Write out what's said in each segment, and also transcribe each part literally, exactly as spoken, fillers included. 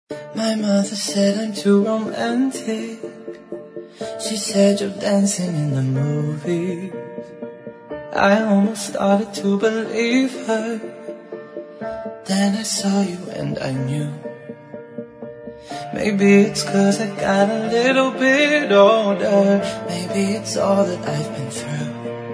My mother said I'm too romantic. She said you're dancing in the movie. I almost started to believe her. Then I saw you and I knew. Maybe it's 'cause I got a little bit older. Maybe it's all that I've been through.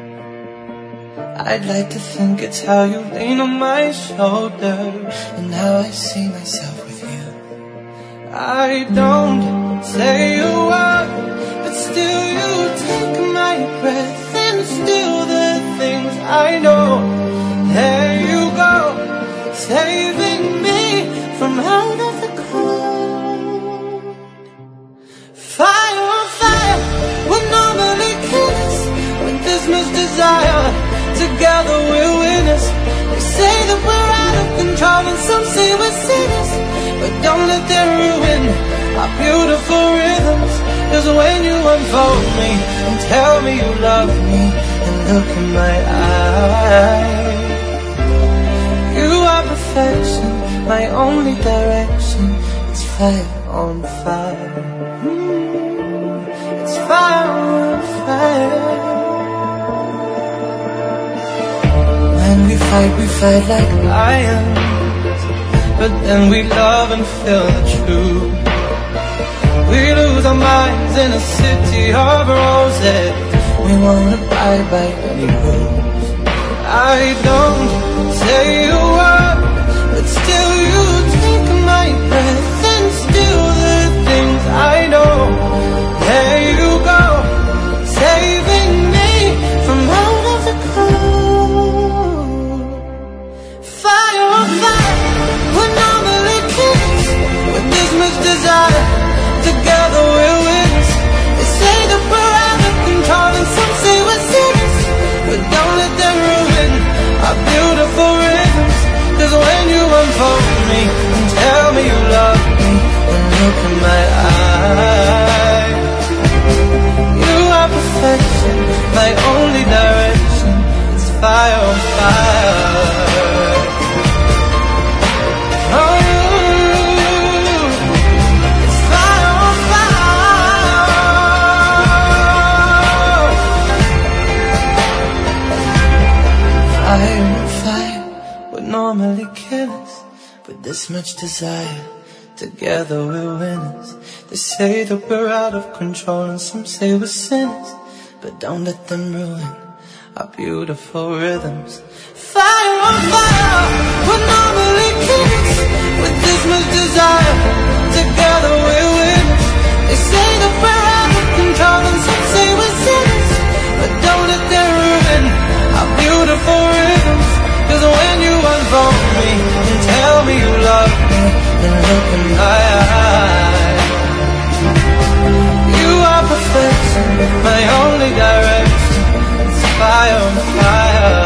I'd like to think it's how you lean on my shoulder and how I see myself with you. I don't say a word, but still you take my breath and steal the things I know. There you go, saving me from out of the cold. Fire on fire, we're normally killers with this much desire. Together we're winners. They say that we're out of control and some say we're sinners, but don't let them ruin our beautiful rhythms. 'Cause when you unfold me and tell me you love me and look in my eyes, you are perfection, my only direction. It's fire on fire. Mm, it's fire on fire. When we fight, we fight like lions, but then we love and feel the truth. We lose our minds in a city of roses. We won't abide by any rules. I don't say a word, but still you take my breath and steal the things I know. There you go, saving me from out of the cold. Fire on fire, we're normally kids with this much desire. Together we're winners. They say that we're out of control and some say we're sinners, but don't let them ruin our beautiful rhythms. 'Cause when you unfold me and tell me you love me and look in my eyes, you are perfection, my only direction. It's fire on fire. Fire on fire, we're normally killers with this much desire. Together we're winners. They say that we're out of control and some say we're sinners, but don't let them ruin our beautiful rhythms. Fire on fire, we're normally killers with this much desire. Together we're winners. They say that we're out of control and some say we're sinners, but don't let them ruin our beautiful rhythms. 'Cause when you unfold me and tell me you love me and look in my eyes, you are perfection, my only direction. It's fire on fire.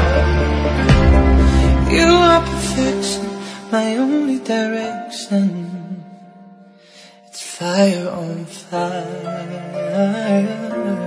You are perfection, my only direction. It's fire on fire.